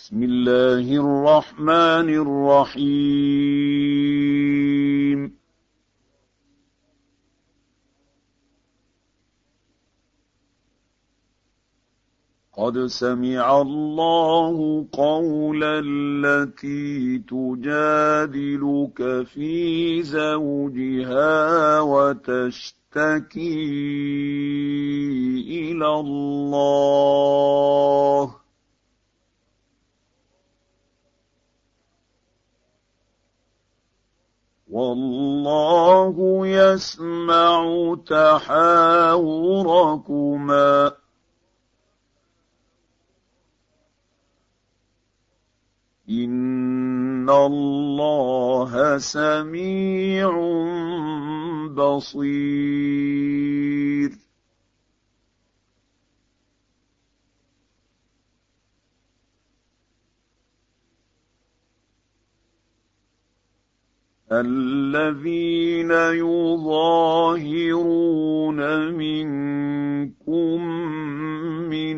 بسم الله الرحمن الرحيم قد سمع الله قول التي تجادلك في زوجها وتشتكي إلى الله والله يسمع تحاوركما إن الله سميع بصير الذين يظاهرون منكم من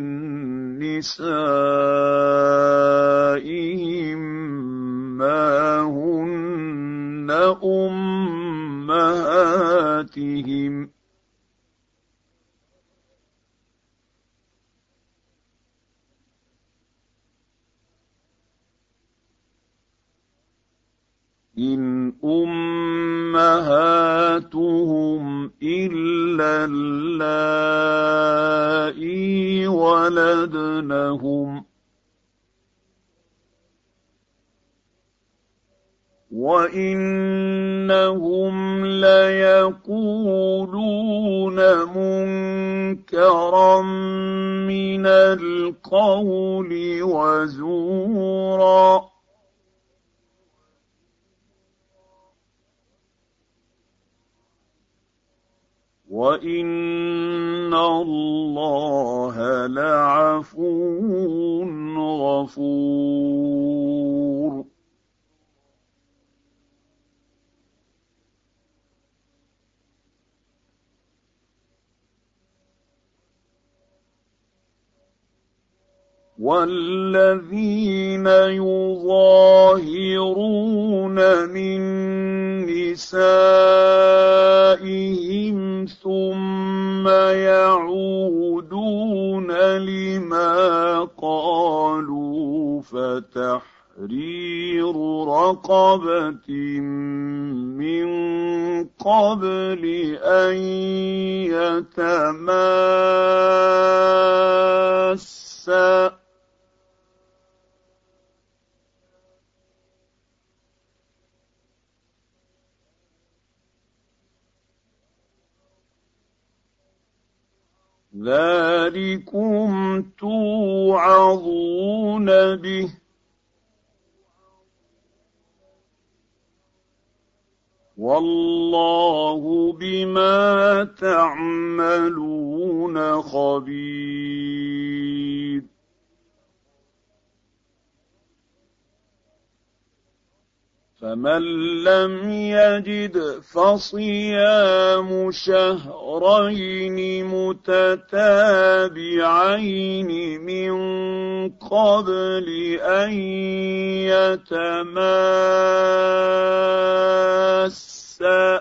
نسائهم ما هن أمهاتهم إن أمهاتهم إلا اللائي ولدنهم وإنهم ليقولون منكرا من القول وزورا وَإِنَّ اللَّهَ لَعَفُوٌّ غَفُورٌ وَالَّذِينَ يُظَاهِرُونَ مِن نِّسَائِهِمْ ثُمَّ يَعُودُونَ لِمَا قَالُوا فَتَحْرِيرُ رَقَبَةٍ مِّن قَبْلِ أَن يَتَمَاسَّا ذَلِكُمْ تُوعَظُونَ بِهِ وَاللَّهُ بِمَا تَعْمَلُونَ خَبِيرٌ فَمَن لَّمْ يَجِدْ فَصِيَامُ شَهْرَيْنِ مُتَتَابِعَيْنِ مِن قَبْلِ أَن يَتَمَاسَّا ۖ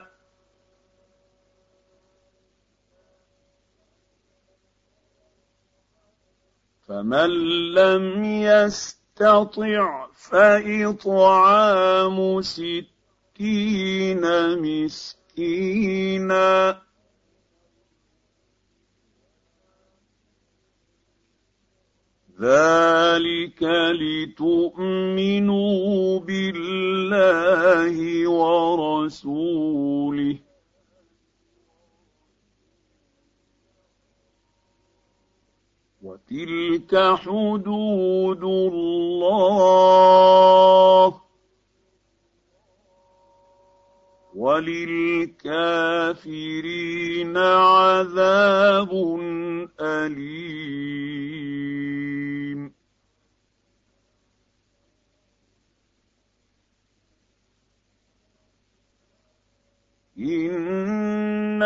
فَمَن لَّمْ يَسْتَطِعْ فَإِطْعَامُ 60 مسكينا ذَلِكَ لِتُؤْمِنُوا بِاللَّهِ وَرَسُولِهِ وَتِلْكَ حُدُودُ اللَّهِ وَلِلْكَافِرِينَ عَذَابٌ أَلِيمٌ إِنَّ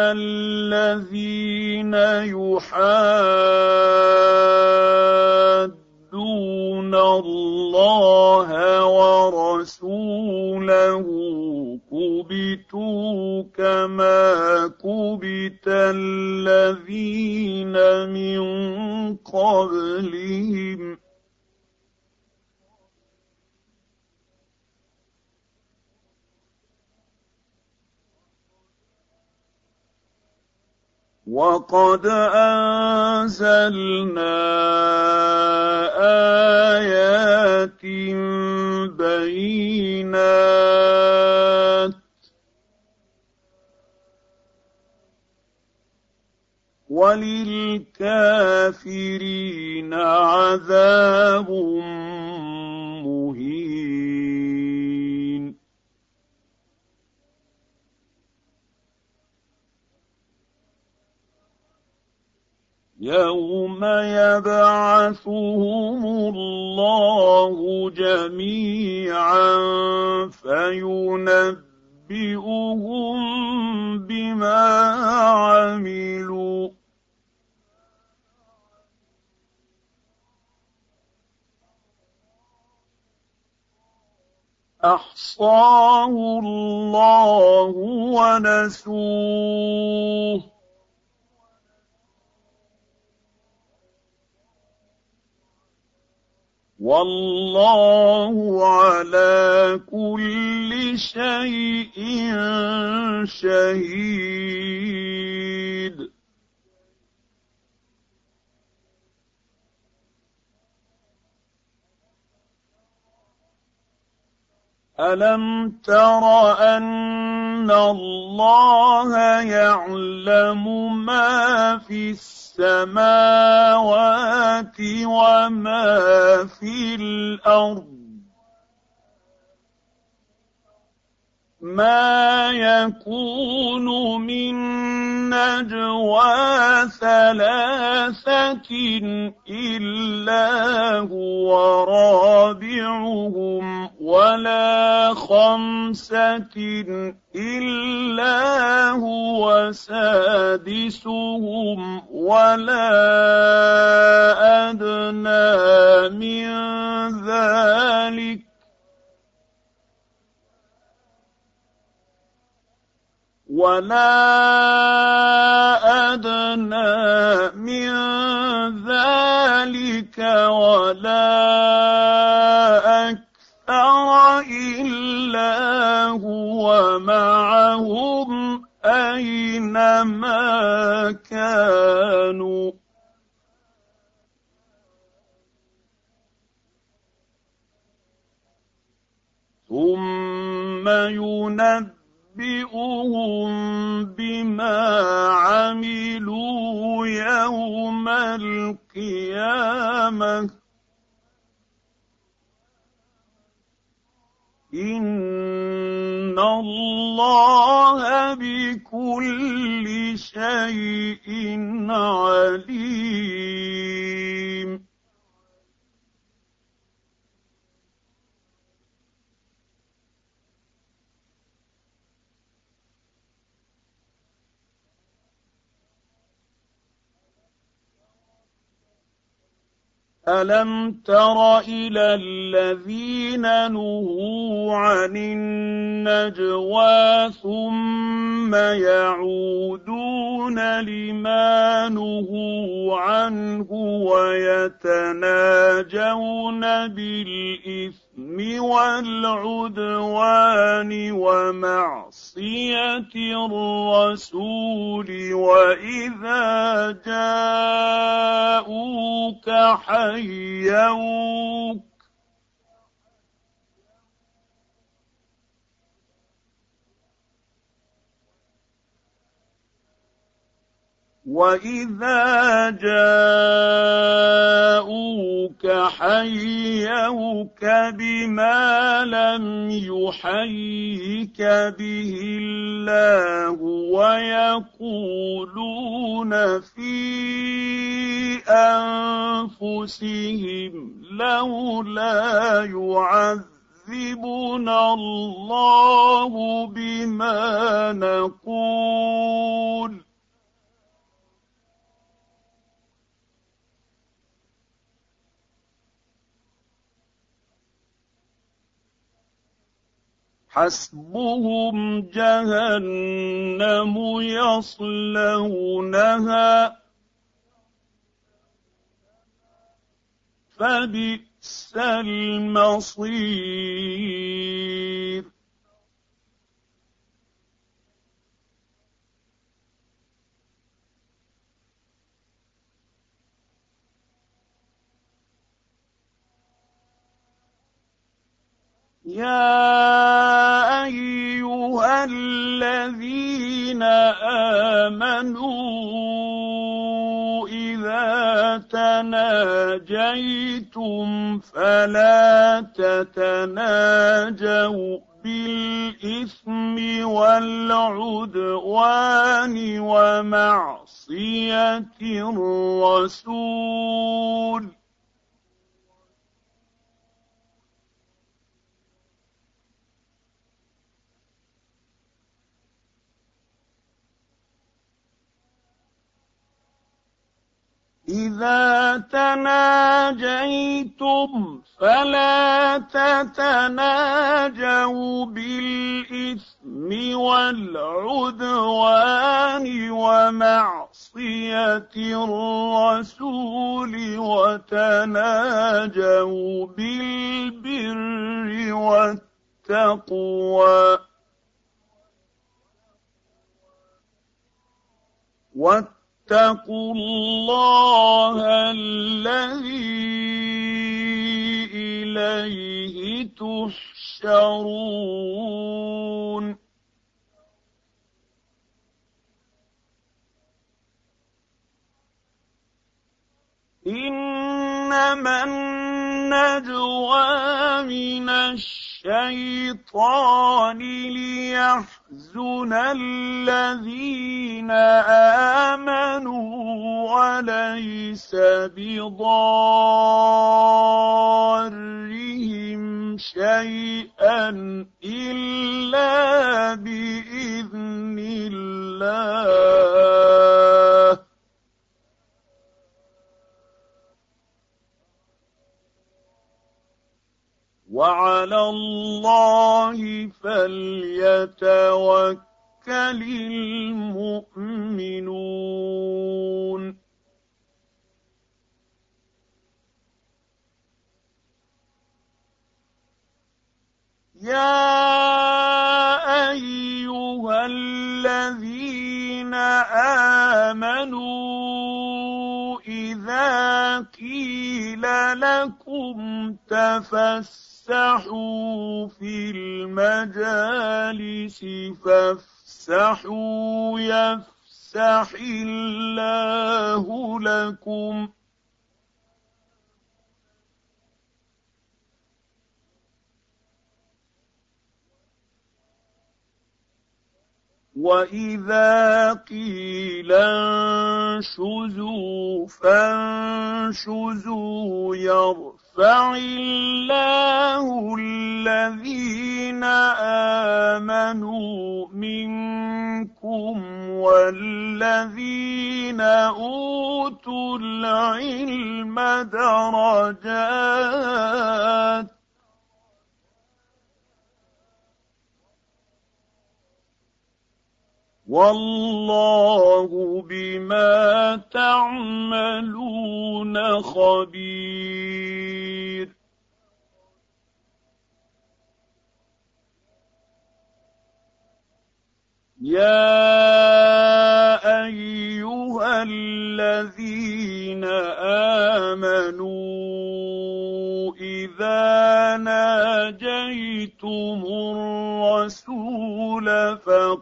الَّذِينَ يُحَادُّونَ يناصرون الله ورسوله كبتوا كما كبت الذين من قبلهم وقد أنزلنا آيات بينات وللكافرين عذاب مهين يوم يبعثهم الله جميعا فينبئهم بما عملوا أحصاه الله ونسوه والله على كل شيء شهيد ألم تر أن الله يعلم ما في السماوات وما في الأرض ما يكون من نجوى ثلاثة إلا هو رابعهم ولا خمسة إلا هو سادسهم ولا أدنى من ذلك ولا أكثر إلا هو معهم أينما كانوا ثم ينبئهم بما عملوا يوم القيامة إن الله بكل شيء عليم ألم تر إلى الذين نهوا عن النجوى ثم يعودون لما نهوا عنه ويتناجون بالإثم والعدوان ومعصية الرسول وإذا جاءوك حيوك بما لم يحيك به الله ويقولون في أنفسهم لولا يعذبنا الله بما نقول حسبهم جهنم يصلونها فبئس المصير يا أيها الذين آمنوا إذا تناجيتم فلا تتناجوا بالإثم والعدوان ومعصية الرسول إذا تناجيتم فلا تتناجوا بالإثم والعدوان ومعصية الرسول وتناجوا بالبر والتقوى واتقوا الله الذي إليه تحشرون إنما النجوى من الشيطان ليحزن الذين آمنوا وليس بضارهم شيئا إلا بإذن الله وعلى الله فليتوكل المؤمنون يا أيها الذين آمنوا إذا قيل لكم تفسحوا في المجالس فافسحوا يفسح الله لكم وإذا قيل انشزوا فانشزوا يرفع الله الذين آمنوا منكم والذين أوتوا العلم درجات والله بما تعملون خبير يا أيها الذين آمنوا إذا ناجيتم الرسول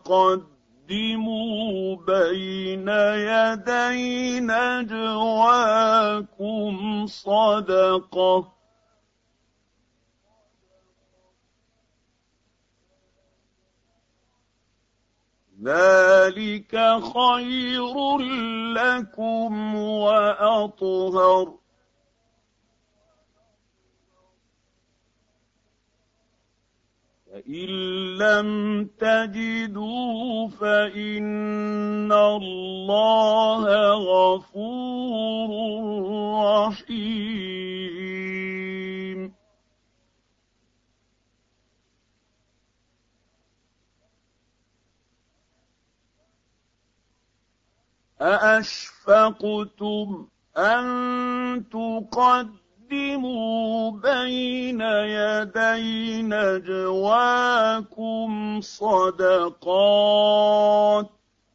فقدموا بين يدي نجواكم صدقة ذلك خير لكم وأطهر فإن لم تجدوا فإن الله غفور رحيم. أأشفقتم أن تقدموا بين يدي نجواكم صدقات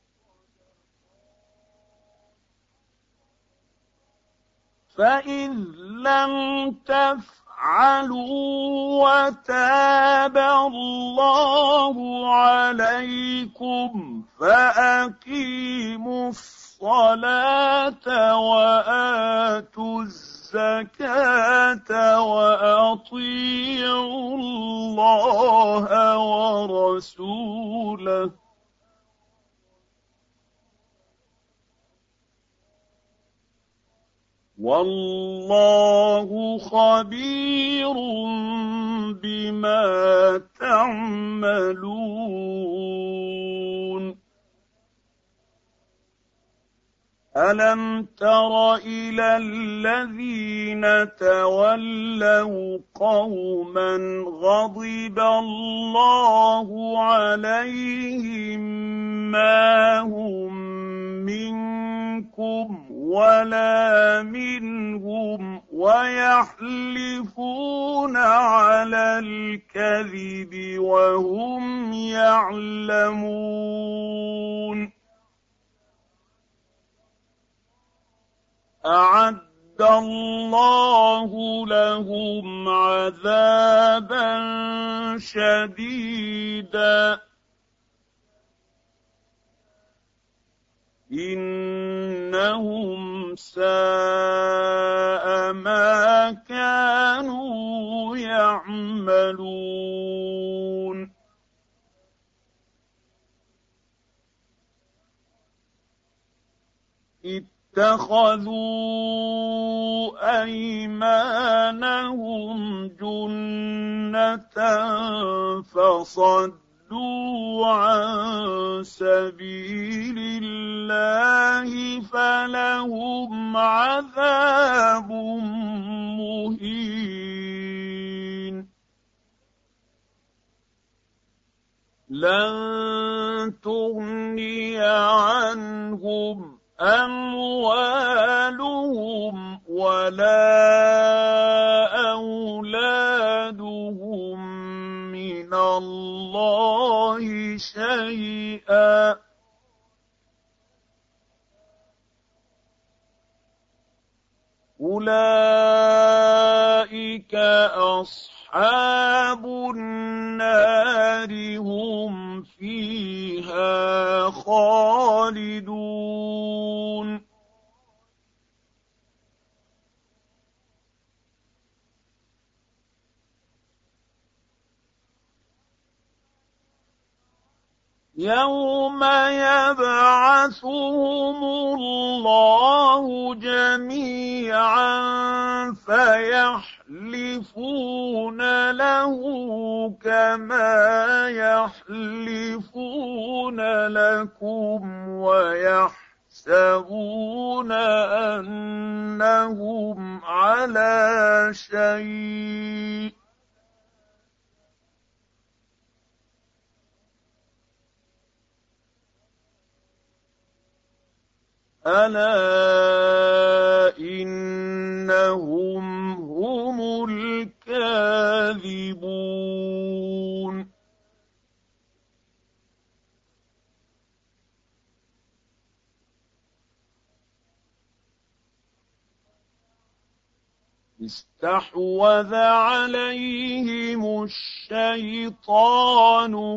فإذ لم تفعلوا وتاب الله عليكم فأقيموا الصلاة وآتوا الزكاة وأطيعوا الله ورسوله والله خبير بما تعملون ألم تر إلى الذين تولوا قوما غضب الله عليهم ما هم منكم ولا منهم ويحلفون على الكذب وهم يعلمون أعد الله لهم عذابا شديدا إنهم ساء ما كانوا يعملون اتخذوا أيمانهم جنة فصدوا عن سبيل الله فلهم عذاب مهين لن تغني عنهم أموالهم ولا أولادهم من الله شيئا أولئك أصحاب النار هم فيها خالدون يوم يبعثهم الله جميعا فيحلفون له كما يحلفون لكم ويحسبون أنهم على شيء ألا إنهم هم الكاذبون استحوذ عليهم الشيطان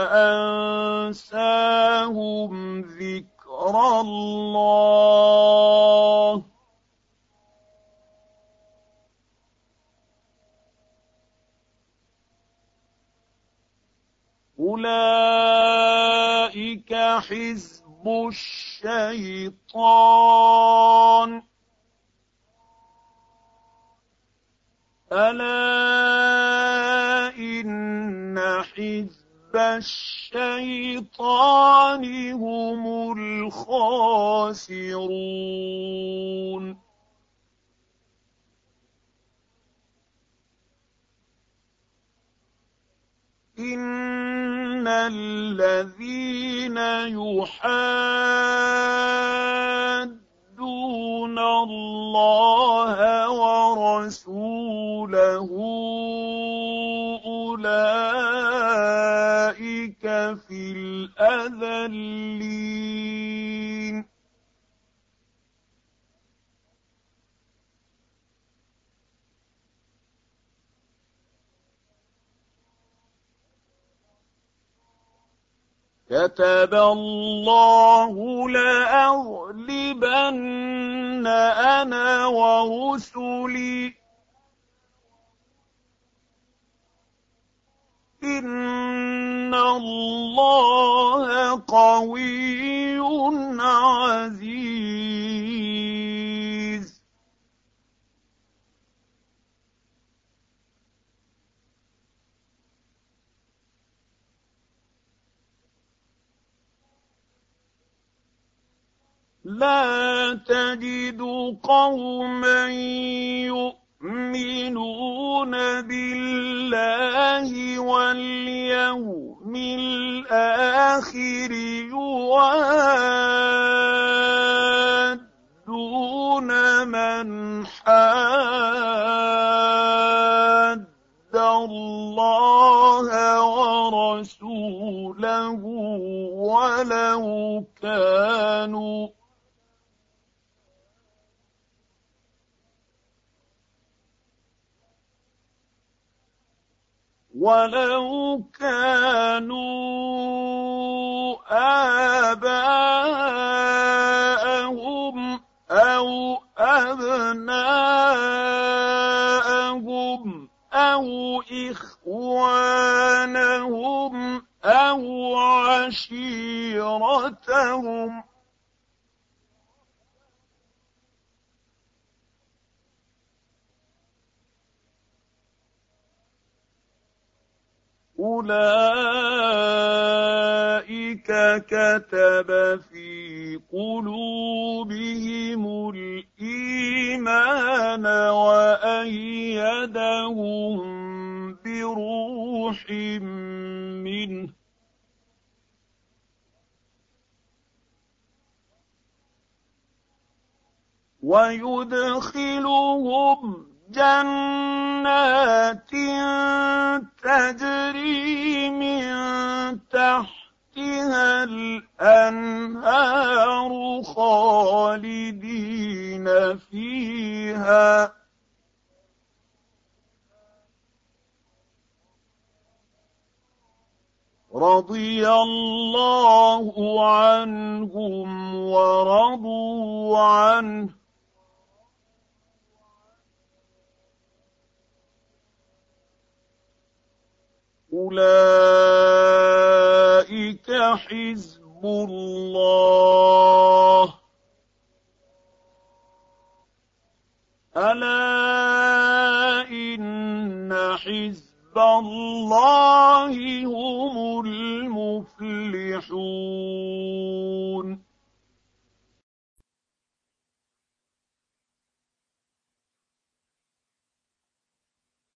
فأنساهم ذكر الله أولئك حزب الشيطان ألا إن حزب الشيطان هم الخاسرون إن الذين يحادون الله ورسوله أولئك في الأذلين كتب الله لأغلبن أنا ورسلي إن الله قوي عزيز لا تجد قوما يؤمنون بالله واليوم الآخر يوادون من حاد الله ورسوله ولو كانوا آباءهم أو أبناءهم أو إخوانهم أو عشيرتهم أولئك كتب في قلوبهم الإيمان وأيدهم بروح منه ويدخلهم جنات تجري من تحتها الأنهار خالدين فيها رضي الله عنهم ورضوا عنه أولئك حزب الله ألا إن حزب الله